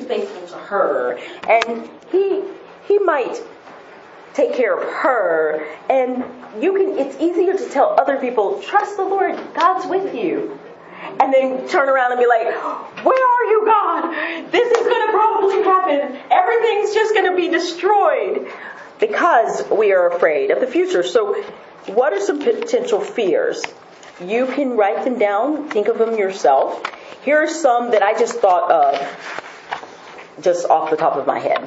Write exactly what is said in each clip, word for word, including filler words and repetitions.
faithful to her, and he he might take care of her, and you can. It's easier to tell other people, trust the Lord, God's with you, and then turn around and be like, where are you, God? This is going to probably happen. Everything's just going to be destroyed because we are afraid of the future. So what are some potential fears? You can write them down, think of them yourself. Here are some that I just thought of just off the top of my head.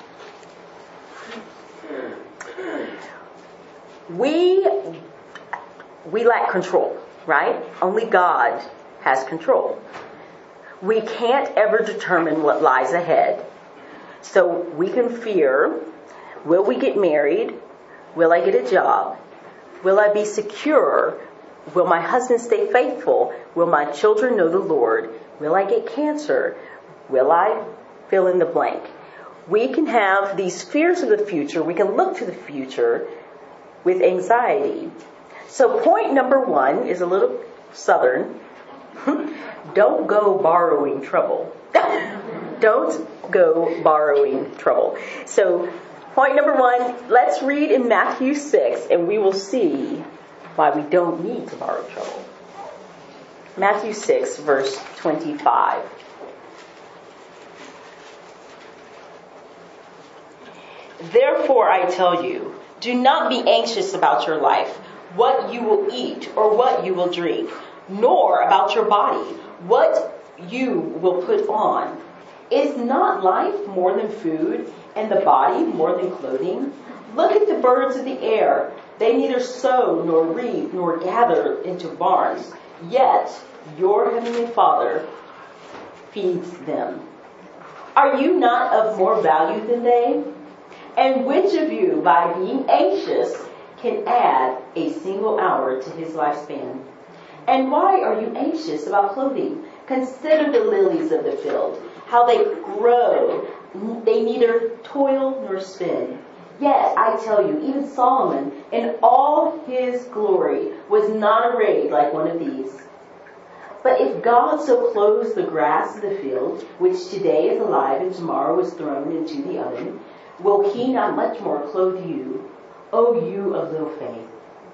We we lack control, right? Only God has control. We can't ever determine what lies ahead. So we can fear, will we get married? Will I get a job? Will I be secure? Will my husband stay faithful? Will my children know the Lord? Will I get cancer? Will I fill in the blank? We can have these fears of the future. We can look to the future with anxiety. So point number one is a little southern. Don't go borrowing trouble. Don't go borrowing trouble. So point number one, let's read in Matthew six, and we will see why we don't need to borrow trouble. Matthew six, verse twenty-five. Therefore I tell you, do not be anxious about your life, what you will eat or what you will drink, nor about your body, what you will put on. Is not life more than food, and the body more than clothing? Look at the birds of the air. They neither sow nor reap nor gather into barns, yet your heavenly Father feeds them. Are you not of more value than they? And which of you, by being anxious, can add a single hour to his lifespan? And why are you anxious about clothing? Consider the lilies of the field, how they grow. They neither toil nor spin. Yet, I tell you, even Solomon, in all his glory, was not arrayed like one of these. But if God so clothes the grass of the field, which today is alive and tomorrow is thrown into the oven, will he not much more clothe you, O you of little faith?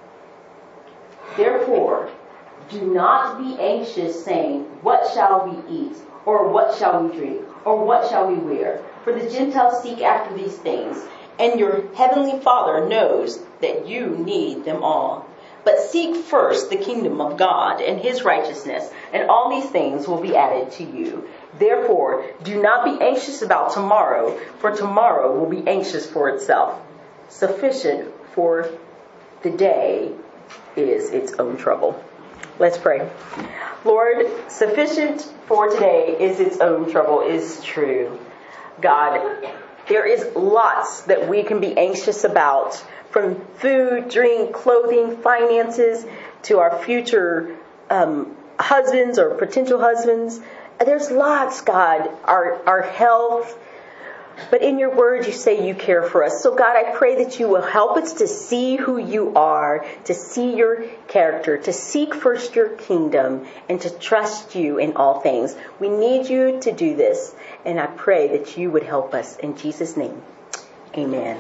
Therefore, do not be anxious, saying, what shall we eat? Or what shall we drink? Or what shall we wear? For the Gentiles seek after these things, and your heavenly Father knows that you need them all. But seek first the kingdom of God and his righteousness, and all these things will be added to you. Therefore, do not be anxious about tomorrow, for tomorrow will be anxious for itself. Sufficient for the day is its own trouble. Let's pray. Lord, sufficient for today is its own trouble is true. God, there is lots that we can be anxious about, from food, drink, clothing, finances, to our future um, husbands or potential husbands. There's lots, God, our, our health. But in your word, you say you care for us. So God, I pray that you will help us to see who you are, to see your character, to seek first your kingdom, and to trust you in all things. We need you to do this. And I pray that you would help us. In Jesus' name, amen.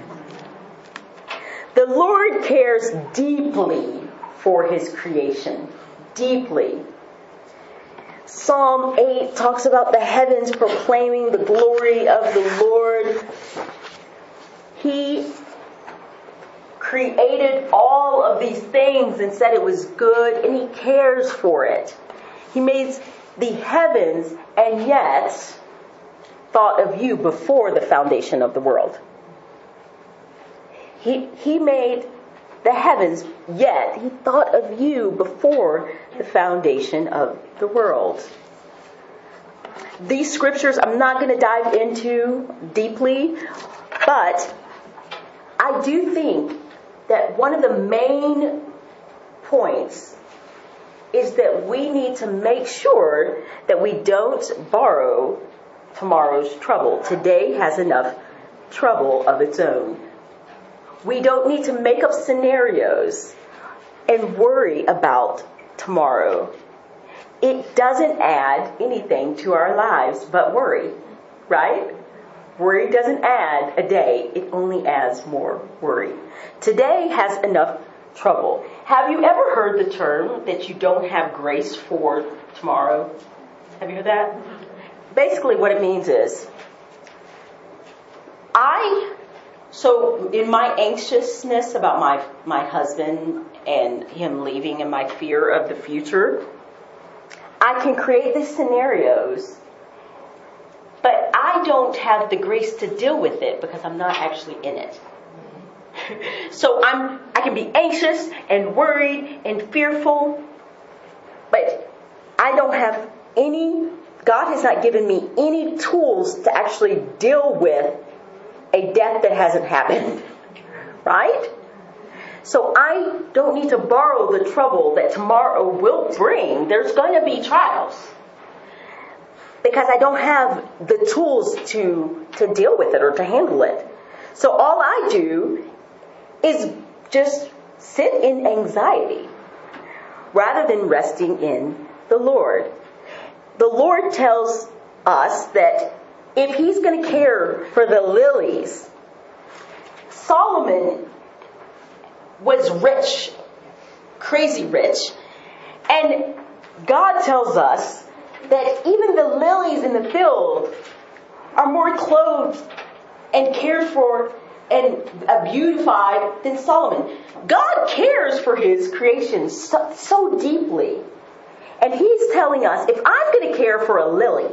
The Lord cares deeply for his creation. Deeply. Psalm eight talks about the heavens proclaiming the glory of the Lord. He created all of these things and said it was good, and he cares for it. He made the heavens and yet thought of you before the foundation of the world. He, he made the heavens, yet he thought of you before the foundation of the world. These scriptures I'm not going to dive into deeply, but I do think that one of the main points is that we need to make sure that we don't borrow tomorrow's trouble. Today has enough trouble of its own. We don't need to make up scenarios and worry about tomorrow. It doesn't add anything to our lives but worry. right? Worry doesn't add a day. It only adds more worry. Today has enough trouble. Have you ever heard the term that you don't have grace for tomorrow? Have you heard that? Basically what it means is, I, so in my anxiousness about my, my husband and him leaving and my fear of the future, I can create these scenarios, but I don't have the grace to deal with it because I'm not actually in it. So I'm, I can be anxious and worried and fearful, but I don't have any, God has not given me any tools to actually deal with a death that hasn't happened. Right? So I don't need to borrow the trouble that tomorrow will bring. There's going to be trials. Because I don't have the tools to, to deal with it or to handle it. So all I do is just sit in anxiety rather than resting in the Lord. The Lord tells us that if He's going to care for the lilies, Solomon was rich, crazy rich, and God tells us that even the lilies in the field are more clothed and cared for and beautified than Solomon. God cares for His creation so, so deeply. And He's telling us, if I'm going to care for a lily,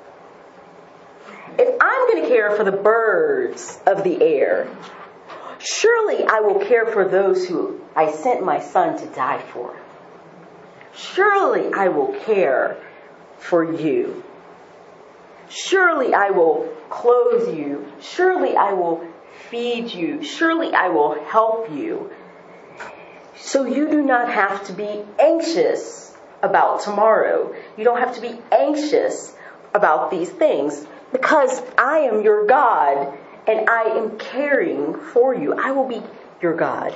if I'm going to care for the birds of the air, surely I will care for those who I sent my Son to die for. Surely I will care for you. Surely I will clothe you. Surely I will feed you. Surely I will help you. So you do not have to be anxious about tomorrow. You don't have to be anxious about these things because I am your God and I am caring for you. I will be your God.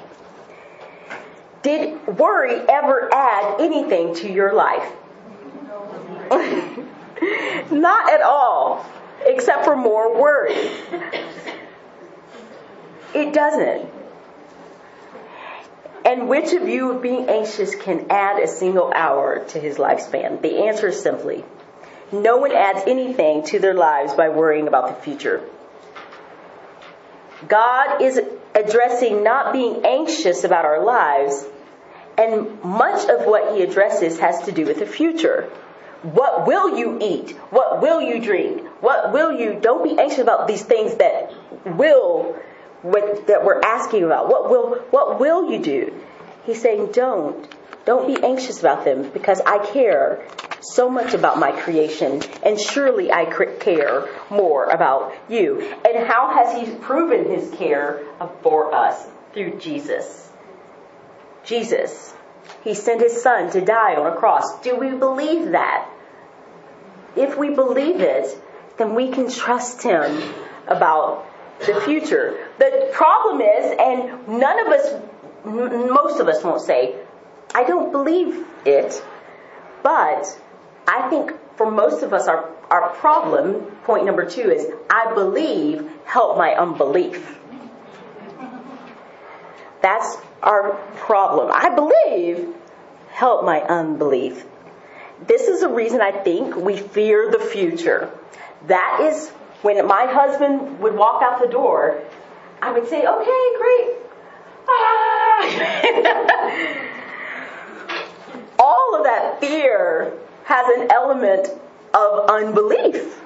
Did worry ever add anything to your life? Not at all, except for more worry. It doesn't. And which of you being anxious can add a single hour to his lifespan? The answer is simply, no one adds anything to their lives by worrying about the future. God is addressing not being anxious about our lives, and much of what He addresses has to do with the future. What will you eat? What will you drink? What will you... Don't be anxious about these things that will... What, that we're asking about. What will what will you do? He's saying, don't. Don't be anxious about them because I care so much about my creation and surely I care more about you. And how has He proven His care for us? Through Jesus. Jesus. He sent His Son to die on a cross. Do we believe that? If we believe it, then we can trust Him about the future. The problem is, and none of us, most of us won't say, I don't believe it, but I think for most of us, our, our problem, point number two is, I believe, help my unbelief. That's our problem. I believe, help my unbelief. This is the reason I think we fear the future. That is when my husband would walk out the door, I would say, okay, great. Ah! All of that fear has an element of unbelief.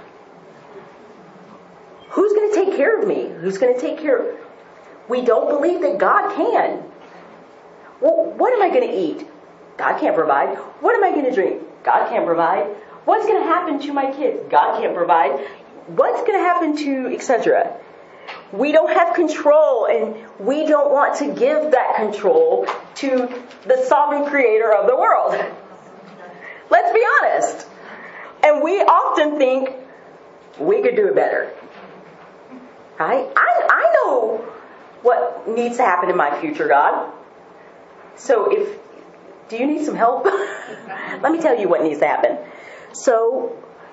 Who's going to take care of me? Who's going to take care of... We don't believe that God can. Well, what am I going to eat? God can't provide. What am I going to drink? God can't provide. What's going to happen to my kids? God can't provide. What's going to happen to et cetera? We don't have control, and we don't want to give that control to the sovereign creator of the world. Let's be honest. And we often think we could do it better. Right? I, I know what needs to happen in my future, God. So if, do you need some help? Let me tell you what needs to happen. So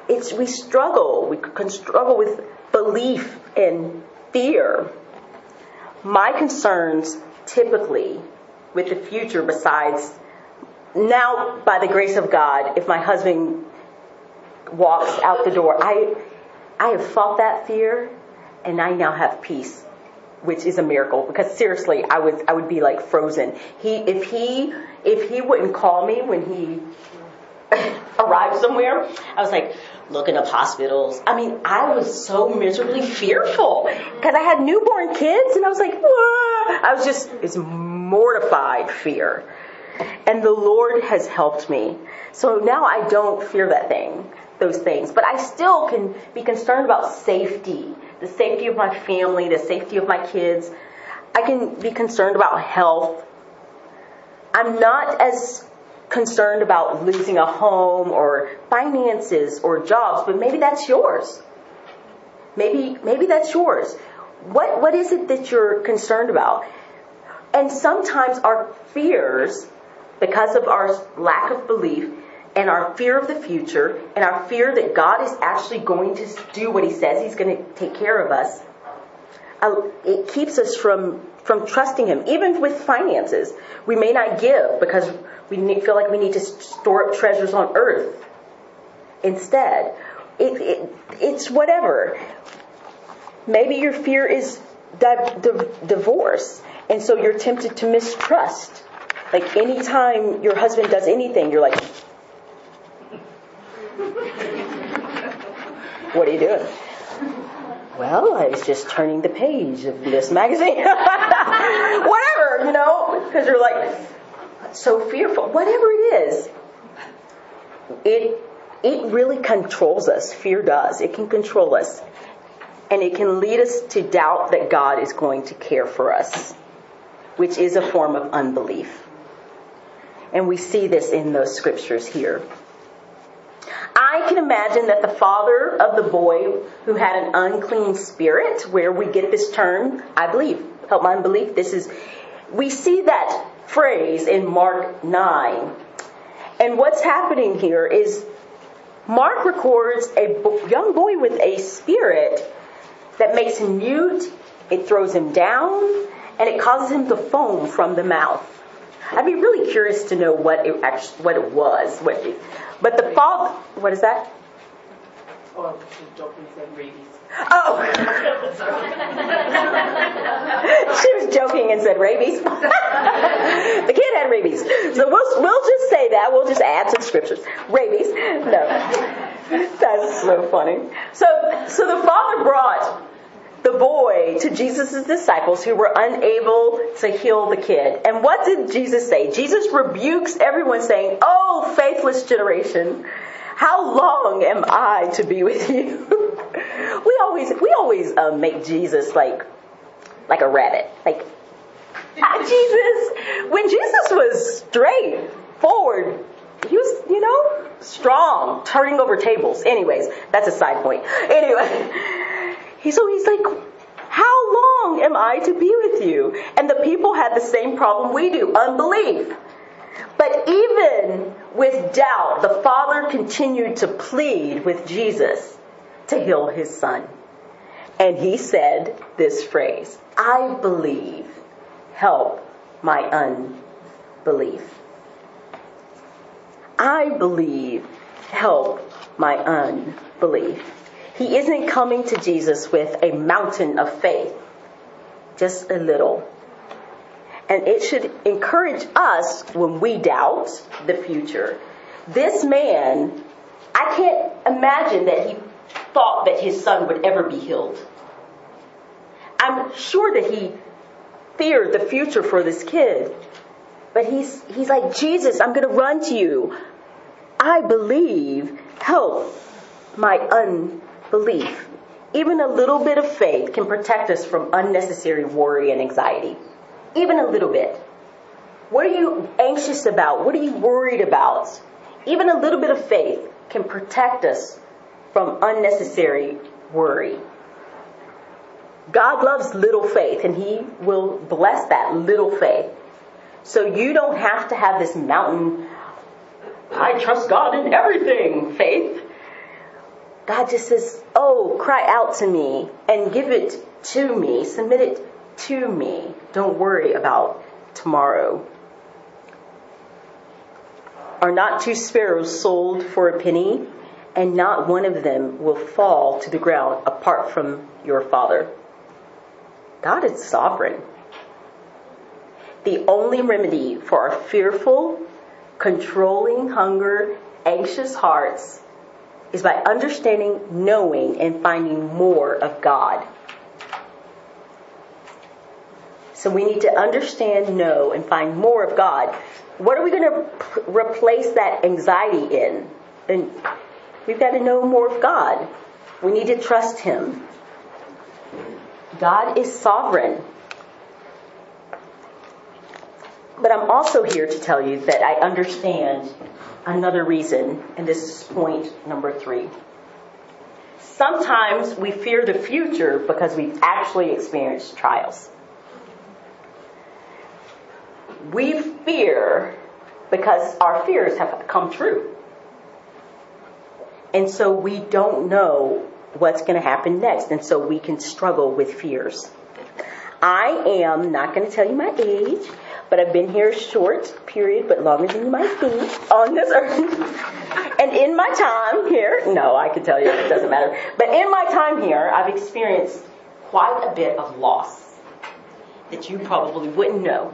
it's we struggle. We can struggle with belief and fear. My concerns typically with the future, besides now, by the grace of God, if my husband walks out the door, I I have fought that fear, and I now have peace, which is a miracle. Because seriously, I would I would be like frozen. He if he if he wouldn't call me when he arrived somewhere, I was like looking up hospitals. I mean, I was so miserably fearful because I had newborn kids, and I was like, whoa. I was just it's mortified fear. And the Lord has helped me. So now I don't fear that thing, those things. But I still can be concerned about safety, the safety of my family, the safety of my kids. I can be concerned about health. I'm not as concerned about losing a home or finances or jobs, but maybe that's yours. Maybe maybe that's yours. What what is it that you're concerned about? And sometimes our fears, because of our lack of belief and our fear of the future and our fear that God is actually going to do what he says he's going to take care of us, uh, it keeps us from, from trusting him. Even with finances, we may not give because we need, feel like we need to store up treasures on earth instead. It, it, it's whatever. Maybe your fear is di- di- divorce, and so you're tempted to mistrust. Like anytime your husband does anything, you're like, what are you doing? Well, I was just turning the page of this magazine. Whatever, you know, because you're like so fearful. Whatever it is, it it really controls us. Fear does. It can control us. And it can lead us to doubt that God is going to care for us, which is a form of unbelief. And we see this in those scriptures here. I can imagine that the father of the boy who had an unclean spirit, where we get this term, I believe, help my unbelief, this is, we see that phrase in Mark nine. And what's happening here is Mark records a young boy with a spirit that makes him mute, it throws him down, and it causes him to foam from the mouth. I'd be really curious to know what it actually, what it was. What it, but the father, what is that? Oh, joking said rabies. Oh, she was joking and said rabies. The kid had rabies, so we'll we'll just say that. We'll just add some scriptures. Rabies, no, that's so funny. So so the father brought the boy to Jesus' disciples who were unable to heal the kid. And what did Jesus say? Jesus rebukes everyone saying, "Oh, faithless generation, how long am I to be with you?" we always we always uh, make Jesus like like a rabbit. Like ah, Jesus, when Jesus was straight forward, he was, you know, strong, turning over tables. Anyways, that's a side point. Anyway. So he's like, how long am I to be with you? And the people had the same problem we do, unbelief. But even with doubt, the father continued to plead with Jesus to heal his son. And he said this phrase, I believe, help my unbelief. I believe, help my unbelief. He isn't coming to Jesus with a mountain of faith, just a little. And it should encourage us when we doubt the future. This man, I can't imagine that he thought that his son would ever be healed. I'm sure that he feared the future for this kid. But he's he's like, Jesus, I'm going to run to you. I believe, help my unbelief. Belief. Even a little bit of faith can protect us from unnecessary worry and anxiety. Even a little bit. What are you anxious about? What are you worried about? Even a little bit of faith can protect us from unnecessary worry. God loves little faith, and he will bless that little faith. So you don't have to have this mountain, I trust God in everything, faith. God just says, oh, cry out to me and give it to me. Submit it to me. Don't worry about tomorrow. Are not two sparrows sold for a penny? And not one of them will fall to the ground apart from your Father. God is sovereign. The only remedy for our fearful, controlling, hunger, anxious hearts is by understanding, knowing, and finding more of God. So we need to understand, know, and find more of God. What are we going to p- replace that anxiety in? And we've got to know more of God. We need to trust Him. God is sovereign. But I'm also here to tell you that I understand another reason, and this is point number three. Sometimes we fear the future because we've actually experienced trials. We fear because our fears have come true. And so we don't know what's going to happen next. And so we can struggle with fears. I am not going to tell you my age, but I've been here a short period, but longer than you might think on this earth. And in my time here, no, I can tell you, it doesn't matter. But in my time here, I've experienced quite a bit of loss that you probably wouldn't know.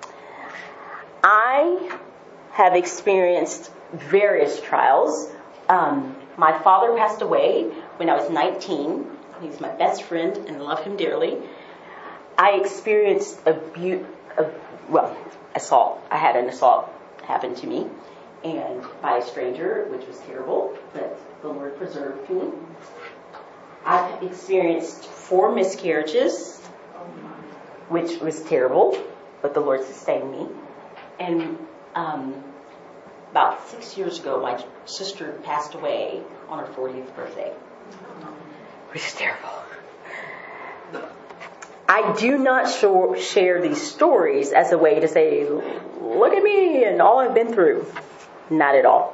I have experienced various trials. Um, my father passed away when I was nineteen. He's my best friend and I love him dearly. I experienced abuse, uh, well, assault. I had an assault happen to me, and by a stranger, which was terrible, but the Lord preserved me. I've experienced four miscarriages, which was terrible, but the Lord sustained me. And um, about six years ago, my sister passed away on her fortieth birthday, which is terrible. I do not show, share these stories as a way to say, look at me and all I've been through. Not at all.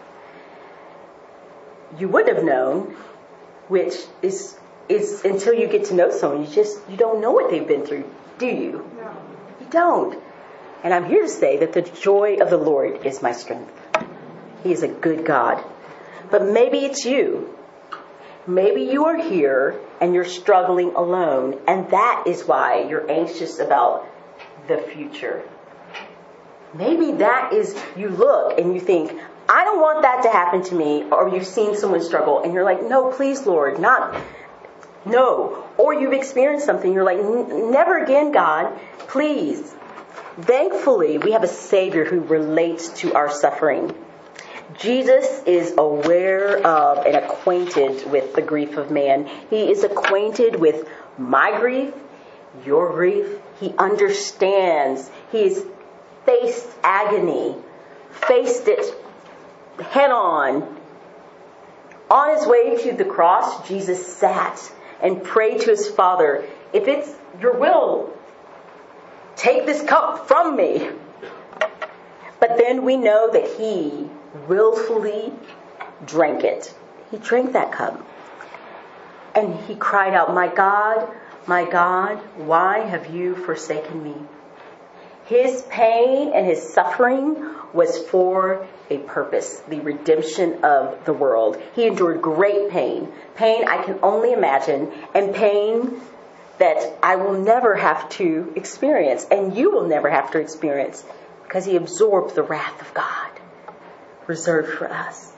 You would have known, which is is until you get to know someone, you just you don't know what they've been through, do you? No. You don't. And I'm here to say that the joy of the Lord is my strength. He is a good God. But maybe it's you. Maybe you are here and you're struggling alone, and that is why you're anxious about the future. Maybe that is, you look and you think, I don't want that to happen to me, or you've seen someone struggle and you're like, no, please, Lord, not, no. Or you've experienced something, you're like, never again, God, please. Thankfully, we have a Savior who relates to our suffering. Jesus is aware of and acquainted with the grief of man. He is acquainted with my grief, your grief. He understands. He's faced agony, faced it head on. On his way to the cross, Jesus sat and prayed to his Father, if it's your will, take this cup from me. But then we know that he willfully drank it. He drank that cup. And he cried out, my God, my God, why have you forsaken me? His pain and his suffering was for a purpose, the redemption of the world. He endured great pain, pain I can only imagine, and pain that I will never have to experience, and you will never have to experience, because he absorbed the wrath of God reserved for us.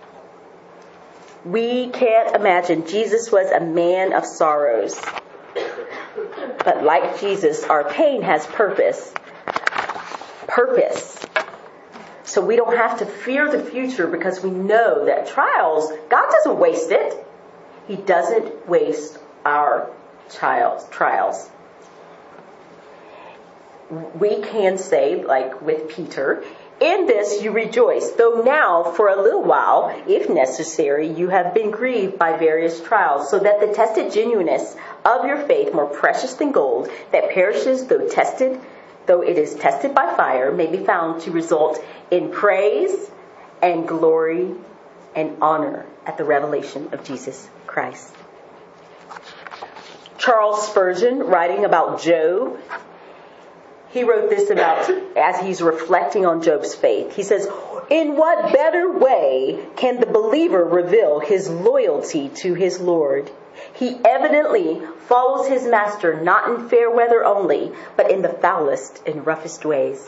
We can't imagine. Jesus was a man of sorrows. But like Jesus, our pain has purpose. Purpose. So we don't have to fear the future because we know that trials, God doesn't waste it. He doesn't waste our trials. trials. We can say, like with Peter, in this you rejoice, though now for a little while, if necessary, you have been grieved by various trials, so that the tested genuineness of your faith, more precious than gold, that perishes though tested, though it is tested by fire, may be found to result in praise and glory and honor at the revelation of Jesus Christ. Charles Spurgeon, writing about Job, he wrote this about, as he's reflecting on Job's faith. He says, "In what better way can the believer reveal his loyalty to his Lord? He evidently follows his master not in fair weather only, but in the foulest and roughest ways.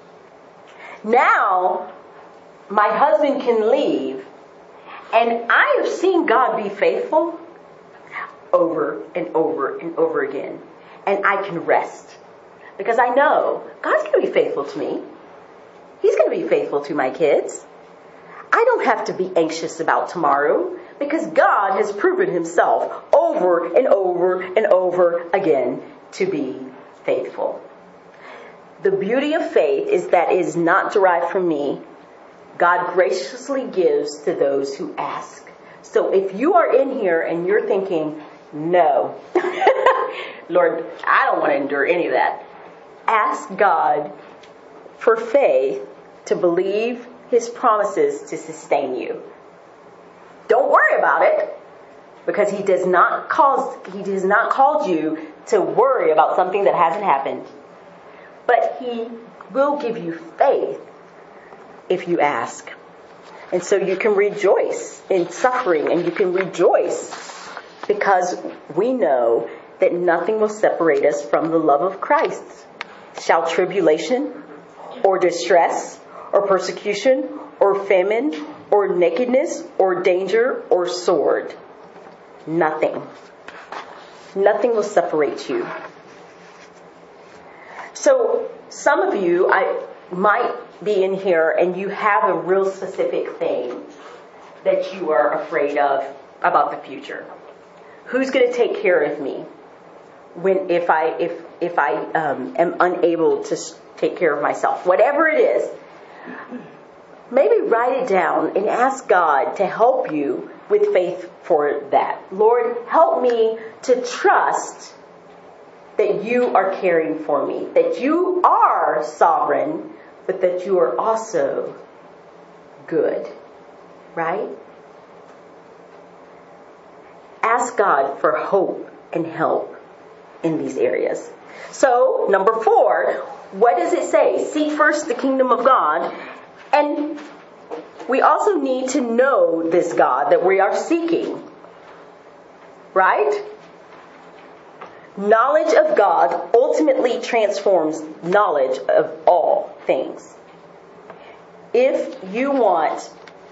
Now, my husband can leave, and I have seen God be faithful over and over and over again. And I can rest. Because I know God's going to be faithful to me. He's going to be faithful to my kids. I don't have to be anxious about tomorrow because God has proven himself over and over and over again to be faithful." The beauty of faith is that it is not derived from me. God graciously gives to those who ask. So if you are in here and you're thinking, no, Lord, I don't want to endure any of that. Ask God for faith to believe his promises to sustain you. Don't worry about it, because he does not cause, he has not called you to worry about something that hasn't happened. But he will give you faith if you ask. And so you can rejoice in suffering, and you can rejoice because we know that nothing will separate us from the love of Christ. Shall tribulation or distress or persecution or famine or nakedness or danger or sword? Nothing. Nothing will separate you. So some of you I might be in here and you have a real specific thing that you are afraid of about the future. Who's going to take care of me when if I if if I um, am unable to take care of myself? Whatever it is, maybe write it down and ask God to help you with faith for that. Lord, help me to trust that you are caring for me, that you are sovereign, but that you are also good, right? Ask God for hope and help in these areas. So, number four, what does it say? Seek first the kingdom of God. And we also need to know this God that we are seeking. Right? Knowledge of God ultimately transforms knowledge of all things. If you want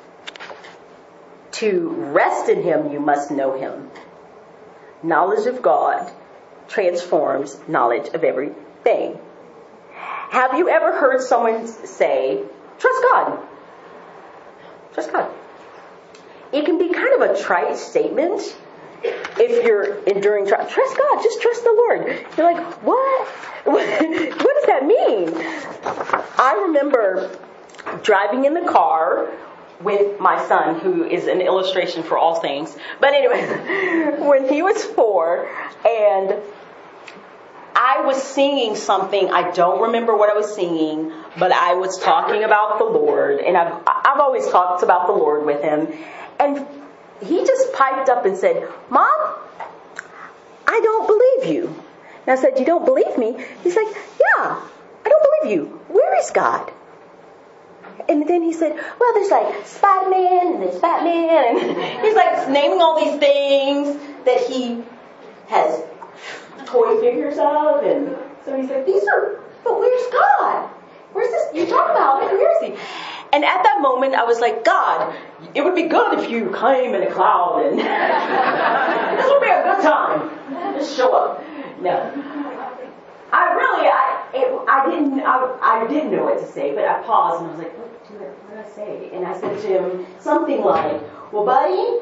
to rest in him, you must know him. Knowledge of God transforms knowledge of everything. Have you ever heard someone say, trust God? Trust God. It can be kind of a trite statement if you're enduring trial. Trust God, just trust the Lord. You're like, what? What does that mean? I remember driving in the car with my son, who is an illustration for all things. But anyway, when he was four, and I was singing something. I don't remember what I was singing, but I was talking about the Lord, and I've I've always talked about the Lord with him. And he just piped up and said, Mom, I don't believe you. And I said, you don't believe me? He's like, yeah, I don't believe you. Where is God? And then he said, well, there's like Spider-Man and there's Batman. And he's like naming all these things that he has toy figures of. And so he's like, these are, but where's God? Where's this? You talk about it. Where is he? And at that moment, I was like, God, it would be good if you came in a cloud and this would be a good time. Just show up. No. I really, I, it, I didn't, I, I didn't know what to say, but I paused and I was like, what did I, what did I say? And I said to him something like, well, buddy,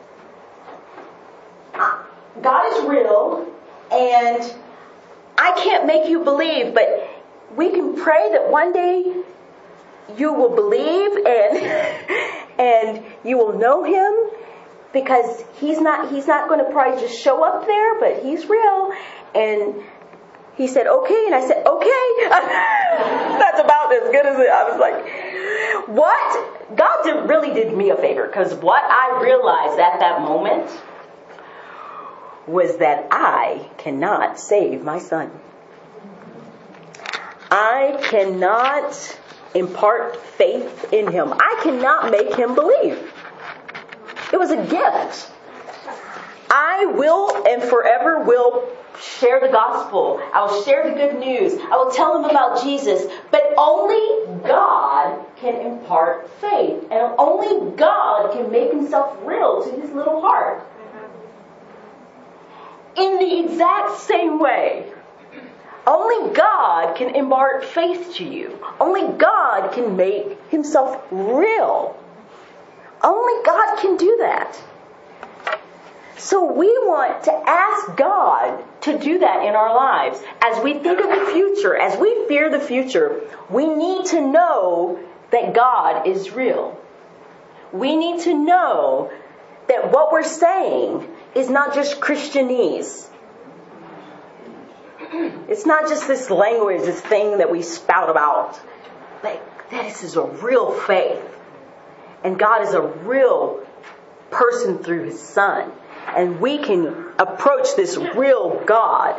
God is real, and I can't make you believe, but we can pray that one day you will believe and and you will know him, because he's not he's not going to probably just show up there, but he's real. And he said, okay. And I said, okay. That's about as good as it. I was like, what? God did, really did me a favor, because what I realized at that moment was that I cannot save my son. I cannot impart faith in him. I cannot make him believe. It was a gift. I will and forever will share the gospel. I will share the good news. I will tell them about Jesus. But only God can impart faith. And only God can make himself real to his little heart. In the exact same way, only God can impart faith to you. Only God can make himself real. Only God can do that. So we want to ask God to do that in our lives. As we think of the future, as we fear the future, we need to know that God is real. We need to know that what we're saying is not just Christianese. It's not just this language, this thing that we spout about. Like, this is a real faith. And God is a real person through his son. And we can approach this real God.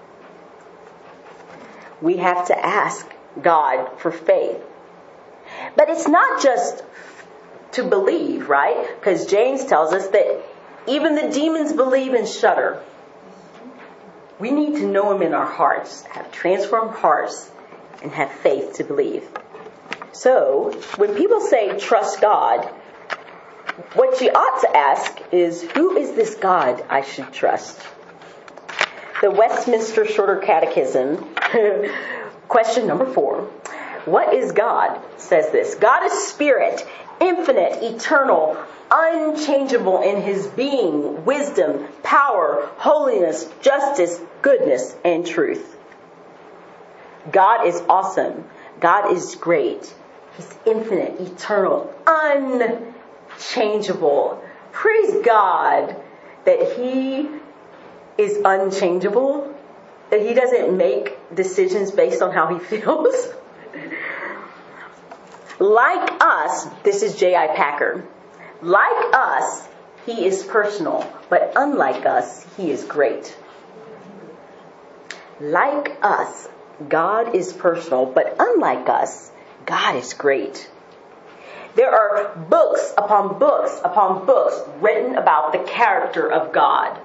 We have to ask God for faith. But it's not just to believe, right? Because James tells us that even the demons believe and shudder. We need to know him in our hearts, have transformed hearts, and have faith to believe. So, when people say trust God, what you ought to ask is, who is this God I should trust? The Westminster Shorter Catechism, question number four. What is God? Says this. God is spirit, infinite, eternal, unchangeable in his being, wisdom, power, holiness, justice, goodness, and truth. God is awesome. God is great. He's infinite, eternal, unchangeable. Praise God that he is unchangeable, that he doesn't make decisions based on how he feels. Like us, this is J I Packer. Like us, he is personal, but unlike us, he is great. Like us, God is personal, but unlike us, God is great. There are books upon books upon books written about the character of God.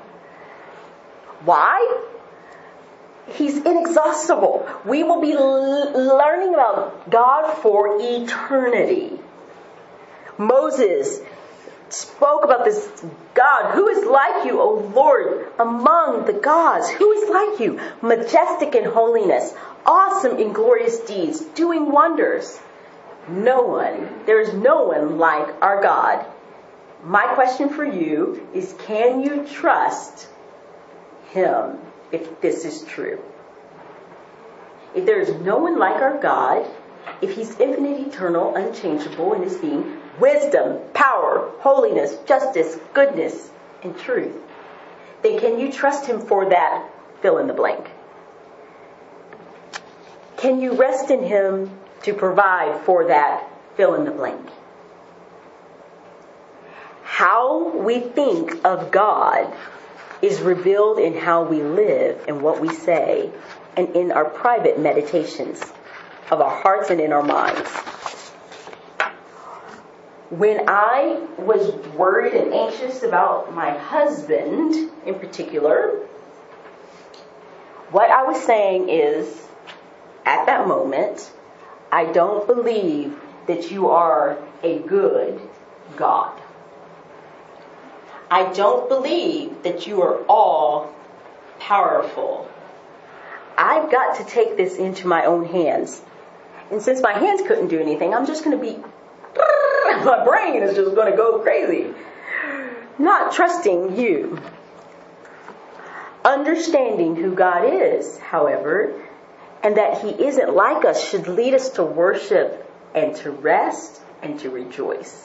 Why? He's inexhaustible. We will be l- learning about God for eternity. Moses spoke about this God. Who is like you, O Lord, among the gods? Who is like you? Majestic in holiness, awesome in glorious deeds, doing wonders. No one. There is no one like our God. My question for you is, can you trust him if this is true? If there is no one like our God, if he's infinite, eternal, unchangeable in his being, wisdom, power, holiness, justice, goodness, and truth, then can you trust him for that fill in the blank? Can you rest in him to provide for that fill in the blank? How we think of God is revealed in how we live and what we say and in our private meditations of our hearts and in our minds. When I was worried and anxious about my husband in particular, what I was saying is, at that moment, I don't believe that you are a good God. I don't believe that you are all powerful. I've got to take this into my own hands. And since my hands couldn't do anything, I'm just going to be, my brain is just going to go crazy. Not trusting you. Understanding who God is, however, and that he isn't like us, should lead us to worship and to rest and to rejoice.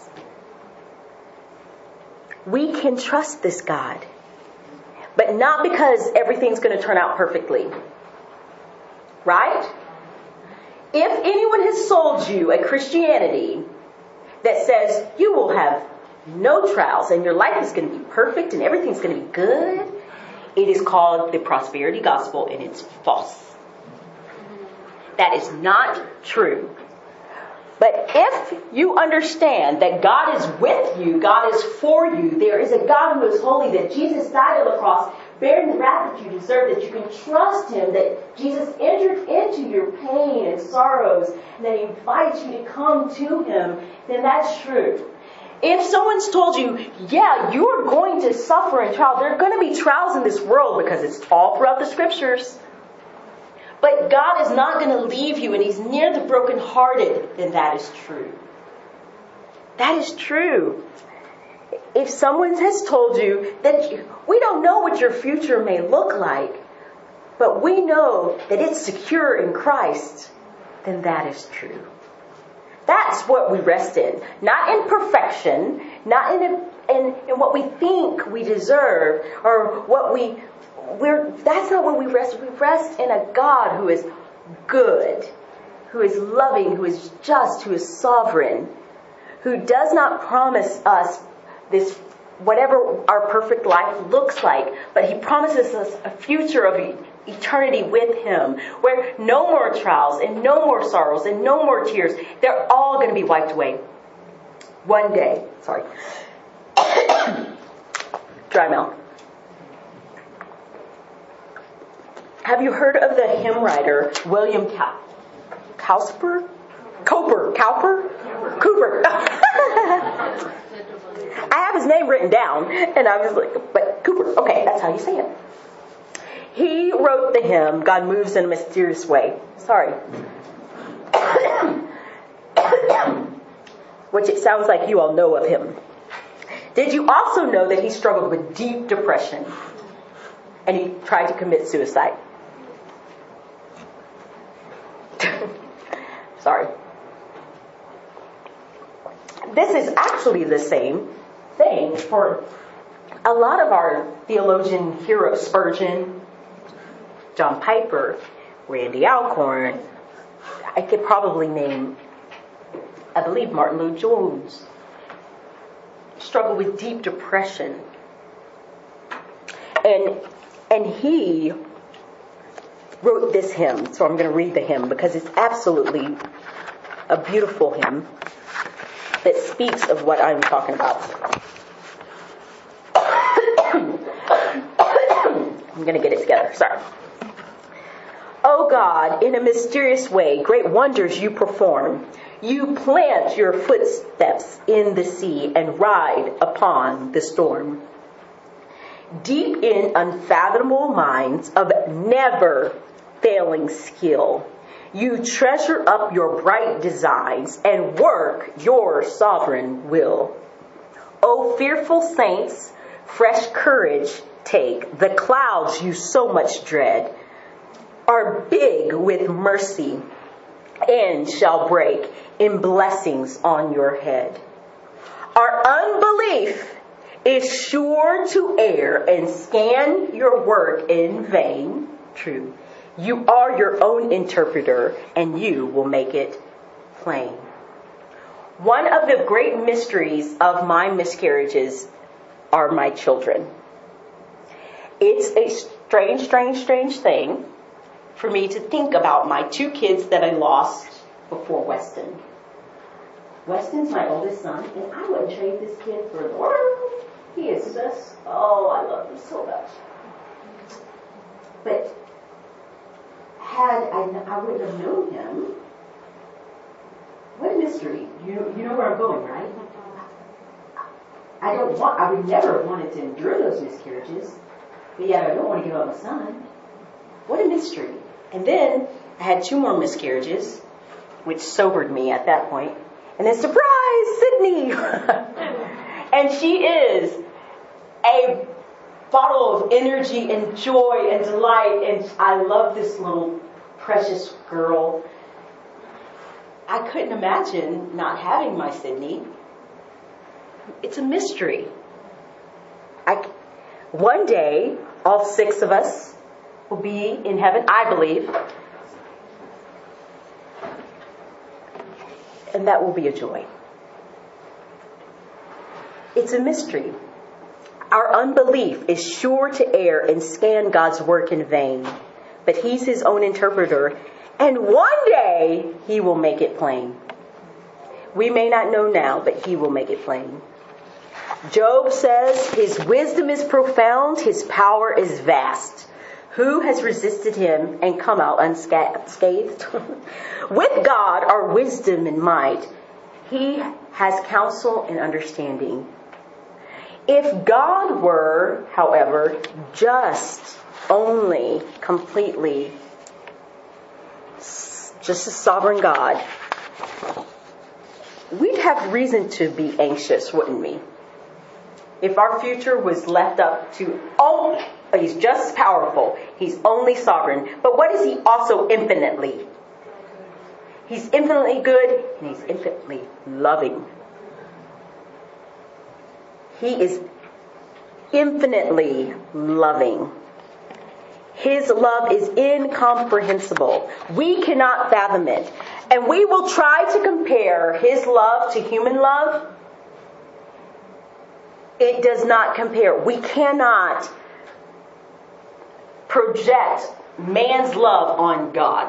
We can trust this God, but not because everything's going to turn out perfectly. Right? If anyone has sold you a Christianity that says you will have no trials and your life is going to be perfect and everything's going to be good, it is called the prosperity gospel, and it's false. That is not true. But if you understand that God is with you, God is for you, there is a God who is holy, that Jesus died on the cross, bearing the wrath that you deserve, that you can trust Him, that Jesus entered into your pain and sorrows, and that He invites you to come to Him, then that's true. If someone's told you, yeah, you're going to suffer in trials, there are going to be trials in this world because it's all throughout the scriptures, but God is not going to leave you and He's near the brokenhearted, then that is true. That is true. If someone has told you that you, we don't know what your future may look like, but we know that it's secure in Christ, then that is true. That's what we rest in. Not in perfection, not in, a, in, in what we think we deserve, or what we, we're, that's not what we rest. We rest in a God who is good, who is loving, who is just, who is sovereign, who does not promise us this, whatever our perfect life looks like, but He promises us a future of eternity with Him, where no more trials and no more sorrows and no more tears. They're all going to be wiped away. One day. Sorry. Dry mouth. Have you heard of the hymn writer William Cow- Cowper? Cooper. Cowper? Cooper. I have his name written down, and I was like, but Cooper. Okay, that's how you say it. He wrote the hymn, God Moves in a Mysterious Way. Sorry. Which it sounds like you all know of him. Did you also know that he struggled with deep depression and he tried to commit suicide? Sorry. This is actually the same thing for a lot of our theologian heroes, Spurgeon, John Piper, Randy Alcorn. I could probably name, I believe, Martin Lloyd-Jones. Struggled with deep depression. And and he wrote this hymn. So I'm going to read the hymn because it's absolutely a beautiful hymn that speaks of what I'm talking about. I'm going to get it together. Sorry. O God, in a mysterious way, great wonders you perform. You plant your footsteps in the sea and ride upon the storm. Deep in unfathomable minds of never failing skill, you treasure up your bright designs and work your sovereign will. O fearful saints, fresh courage take. The clouds you so much dread are big with mercy and shall break in blessings on your head. Our unbelief is sure to err and scan your work in vain. True. You are your own interpreter and you will make it plain. One of the great mysteries of my miscarriages are my children. It's a strange, strange, strange thing for me to think about my two kids that I lost before Weston. Weston's my oldest son, and I wouldn't trade this kid for the world. He is just, oh, I love him so much. But had I, I wouldn't have known him. What a mystery. You, you know where I'm going, right? I don't want, I would never have wanted to endure those miscarriages, but yet I don't want to give up my son. What a mystery. And then I had two more miscarriages, which sobered me at that point. And then, surprise, Sydney! And she is a bottle of energy and joy and delight. And I love this little precious girl. I couldn't imagine not having my Sydney. It's a mystery. I, one day, all six of us will be in heaven, I believe. And that will be a joy. It's a mystery. Our unbelief is sure to err and scan God's work in vain. But He's His own interpreter, and one day He will make it plain. We may not know now, but He will make it plain. Job says, His wisdom is profound, His power is vast. Who has resisted Him and come out unscathed? With God are wisdom and might. He has counsel and understanding. If God were, however, just only, completely, just a sovereign God, we'd have reason to be anxious, wouldn't we? If our future was left up to, oh, He's just powerful, He's only sovereign, but what is He also infinitely? He's infinitely good and He's infinitely loving. He is infinitely loving. His love is incomprehensible. We cannot fathom it. And we will try to compare His love to human love. It does not compare. We cannot project man's love on God.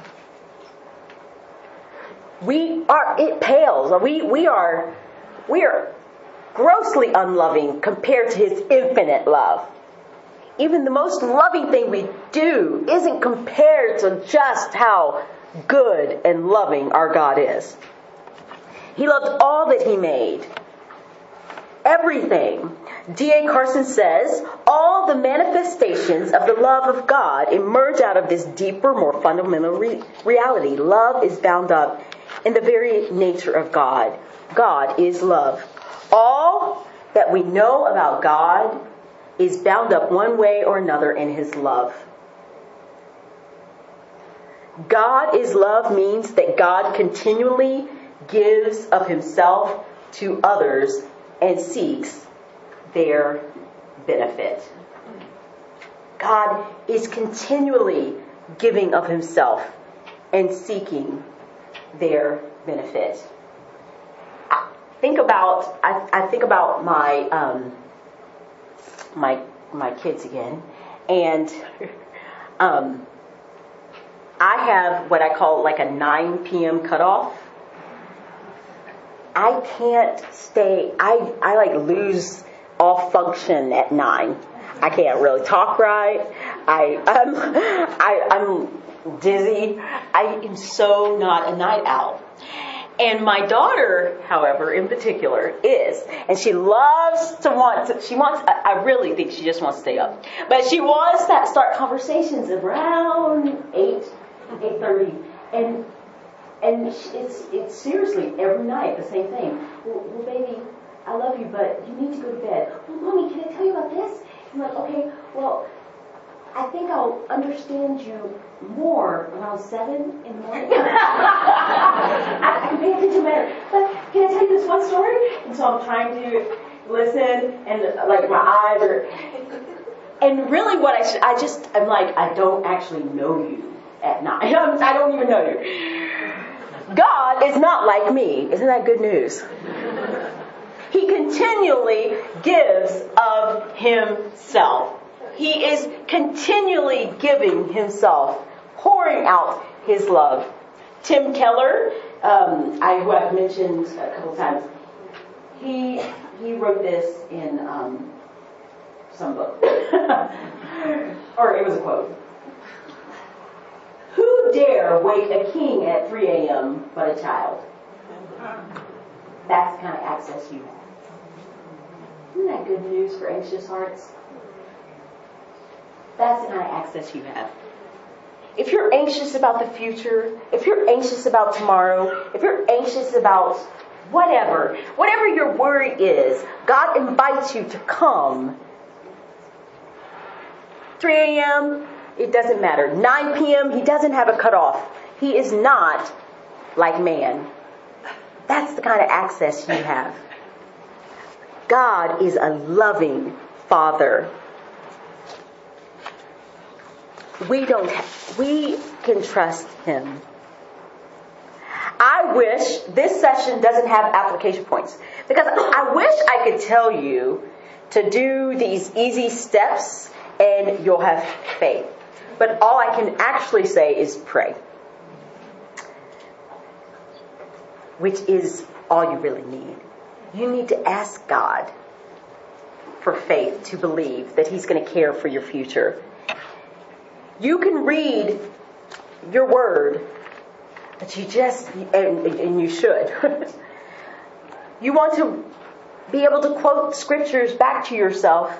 We are, it pales. We, we are, we are grossly unloving compared to His infinite love. Even the most loving thing we do isn't compared to just how good and loving our God is. He loved all that He made. Everything. D A Carson says, all the manifestations of the love of God emerge out of this deeper, more fundamental re- reality. Love is bound up in the very nature of God. God is love. All that we know about God is bound up one way or another in His love. God is love means that God continually gives of Himself to others and seeks their benefit. God is continually giving of Himself and seeking their benefit. I think about I, I think about my um, my my kids again, and um, I have what I call like a nine p.m. cutoff. I can't stay. I I like lose all function at nine. I can't really talk right. I I'm I, I'm dizzy. I am so not a night owl. And my daughter, however, in particular, is. And she loves to want to, she wants, I really think she just wants to stay up. But she wants to start conversations around eight, eight thirty. And, and it's, it's seriously every night the same thing. Well, well, baby, I love you, but you need to go to bed. Well, Mommy, can I tell you about this? I'm like, okay, well, I think I'll understand you more around seven in the morning. I, I can pay attention better. But can I tell you this one story? And so I'm trying to listen, and like my eyes are. And really, what I should, I just, I'm like, I don't actually know you at night. I don't even know you. God is not like me. Isn't that good news? He continually gives of Himself. He is continually giving Himself, pouring out His love. Tim Keller, um, I, who I've mentioned a couple times, he he wrote this in um, some book, or it was a quote. Who dare wake a king at three a.m. but a child? That's the kind of access you have. Isn't that good news for anxious hearts? That's the kind of access you have. If you're anxious about the future, if you're anxious about tomorrow, if you're anxious about whatever, whatever your worry is, God invites you to come. three a.m., it doesn't matter. nine p.m., He doesn't have a cutoff. He is not like man. That's the kind of access you have. God is a loving Father. We don't have, we can trust Him. I I wish this session doesn't have application points, because I wish I could tell you to do these easy steps and you'll have faith. But all I can actually say is pray, which is all you really need. You need to ask God for faith to believe that He's going to care for your future. You can read your word, but you just, and, and you should. You want to be able to quote scriptures back to yourself,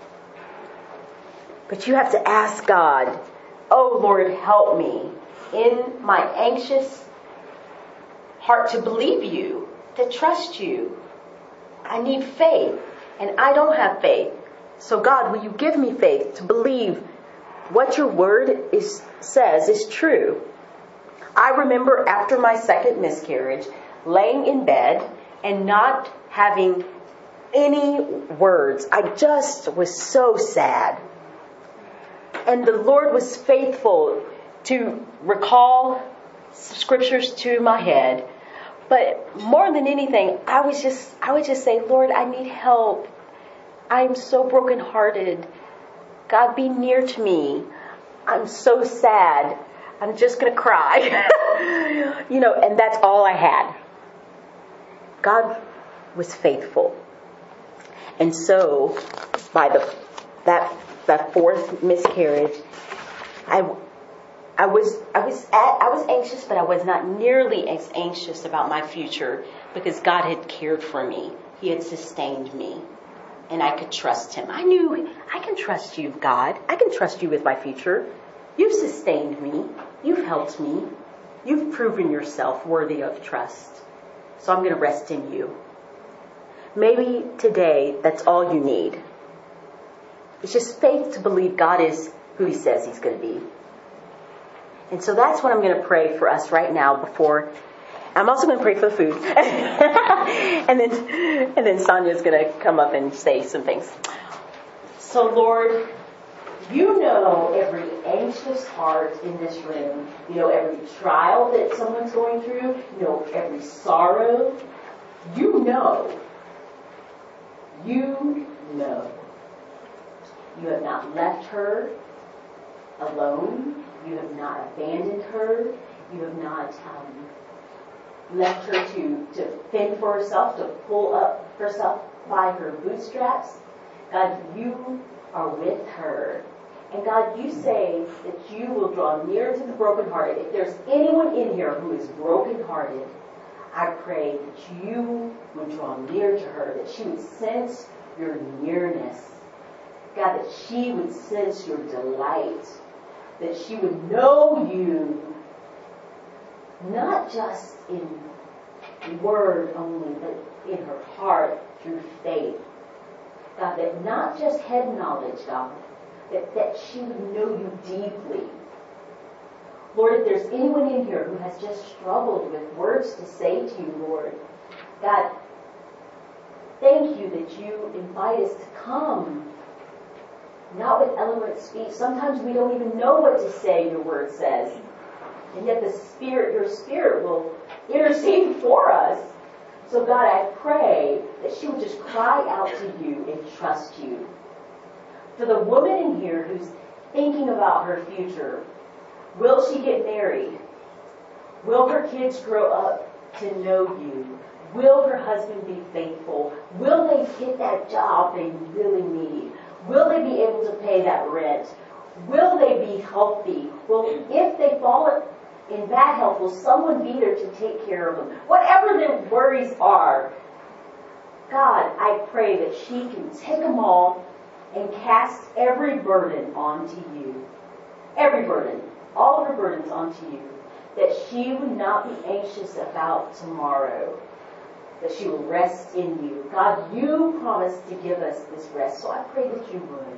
but you have to ask God, oh Lord, help me in my anxious heart to believe you, to trust you. I need faith, and I don't have faith. So God, will you give me faith to believe what your word is says is true? I remember after my second miscarriage, laying in bed and not having any words. I just was so sad. And the Lord was faithful to recall scriptures to my head. But more than anything, I was just, I would just say, Lord, I need help. I'm so brokenhearted. God, be near to me. I'm so sad. I'm just going to cry. You know, and that's all I had. God was faithful. And so, by the that that fourth miscarriage, I I was I was at, I was anxious, but I was not nearly as anxious about my future because God had cared for me. He had sustained me, and I could trust Him. I knew I can trust you, God. I can trust you with my future. You've sustained me. You've helped me. You've proven yourself worthy of trust. So I'm going to rest in you. Maybe today that's all you need. It's just faith to believe God is who He says He's going to be. And so that's what I'm going to pray for us right now before. I'm also going to pray for the food. and then and then Sonia's going to come up and say some things. So Lord, you know every anxious heart in this room. You know every trial that someone's going through. You know every sorrow. You know. You know. You have not left her alone. You have not abandoned her. You have not um, left her to, to fend for herself, to pull up herself by her bootstraps. God, you are with her. And God, you say that you will draw near to the brokenhearted. If there's anyone in here who is brokenhearted, I pray that you would draw near to her, that she would sense your nearness. God, that she would sense your delight, that she would know you, not just in word only, but in her heart through faith. God, that not just head knowledge, God, that, that she would know you deeply. Lord, if there's anyone in here who has just struggled with words to say to you, Lord, God, thank you that you invite us to come, not with eloquent speech. Sometimes we don't even know what to say, your word says. And yet the Spirit, your Spirit will intercede for us. So God, I pray that she will just cry out to you and trust you. For the woman in here who's thinking about her future, will she get married? Will her kids grow up to know you? Will her husband be faithful? Will they get that job they really need? Will they be able to pay that rent? Will they be healthy? Well, if they fall in bad health, will someone be there to take care of them? Whatever their worries are, God, I pray that she can take them all and cast every burden onto you. Every burden. All of her burdens onto you. That she would not be anxious about tomorrow. That she will rest in you. God, you promised to give us this rest, so I pray that you would.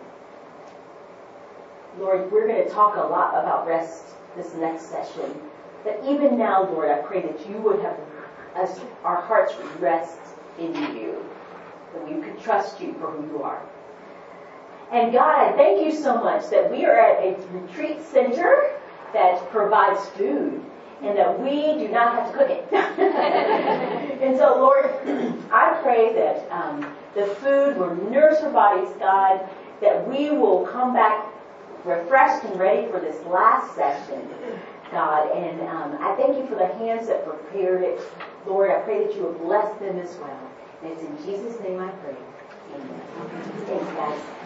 Lord, we're going to talk a lot about rest this next session. But even now, Lord, I pray that you would have us, our hearts rest in you. That we could trust you for who you are. And God, I thank you so much that we are at a retreat center that provides food. and that we do not have to cook it. And so, Lord, I pray that um, the food will nourish our bodies, God, that we will come back refreshed and ready for this last session, God. And um, I thank you for the hands that prepared it. Lord, I pray that you will bless them as well. And it's in Jesus' name I pray. Amen. Thanks, guys.